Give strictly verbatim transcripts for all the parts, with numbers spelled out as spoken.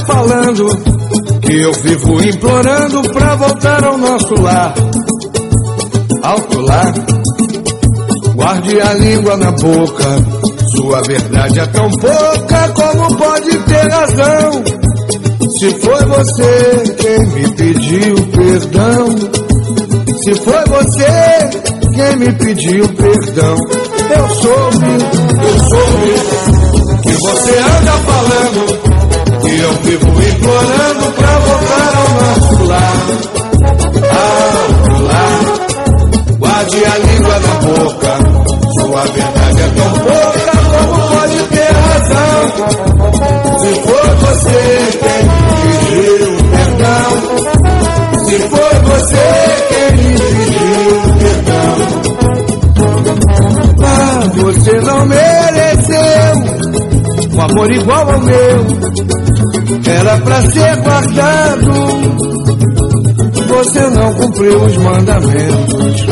falando que eu vivo implorando pra voltar ao nosso lar. Alto lá, guarde a língua na boca, sua verdade é tão pouca, como pode ter razão? Se foi você quem me pediu perdão, se foi você quem me pediu perdão, eu soube, eu soube que você anda falando que eu vivo implorando pra voltar ao nosso lar. Alto lá, guarde a língua na boca, sua verdade é tão pouca, como pode ter razão? Se foi você quem me pediu perdão, se foi você quem me pediu perdão. Ah, você não mereceu um amor igual ao meu, era pra ser guardado, você não cumpriu os mandamentos.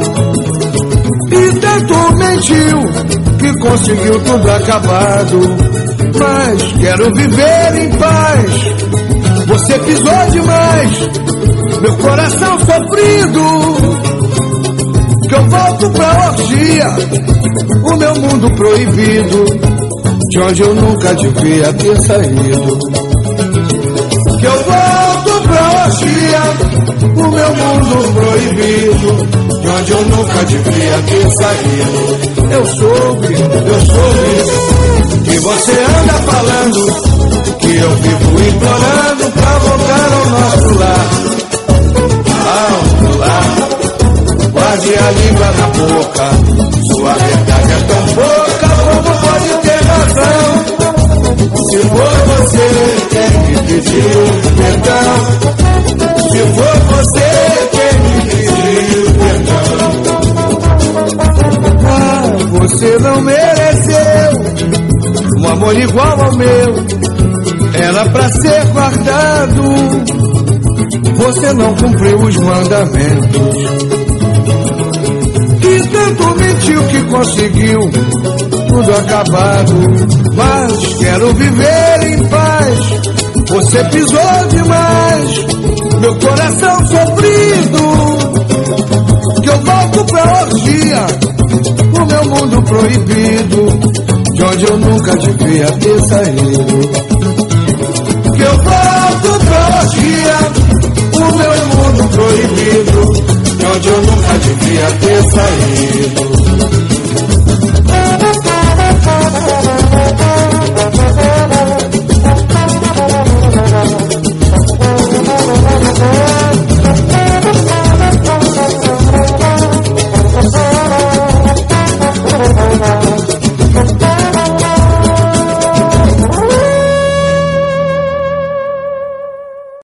E tanto mentiu que conseguiu tudo acabado, mas quero viver em paz. Você pisou demais, meu coração sofrido, que eu volto pra orgia, o meu mundo proibido, de onde eu nunca devia ter saído. Que eu volto pra orgia, o meu mundo proibido, de onde eu nunca devia ter saído. Eu soube, eu soube que você anda falando que eu vivo implorando pra voltar ao nosso lar. Alto lá, guarde a língua na boca, sua verdade é tão pouca, como pode ter razão? Se foi você quem me pediu perdão, se foi você quem me pediu perdão. Ah, você não mereceu um amor igual ao meu, era pra ser guardado, você não cumpriu os mandamentos. E tanto mentiu que conseguiu tudo acabado, mas quero viver em paz. Você pisou demais, meu coração sofrido, que eu volto pra orgia, o meu mundo proibido, de onde eu nunca devia ter saído. Que eu volto pra orgia, o meu mundo proibido, de onde eu nunca devia ter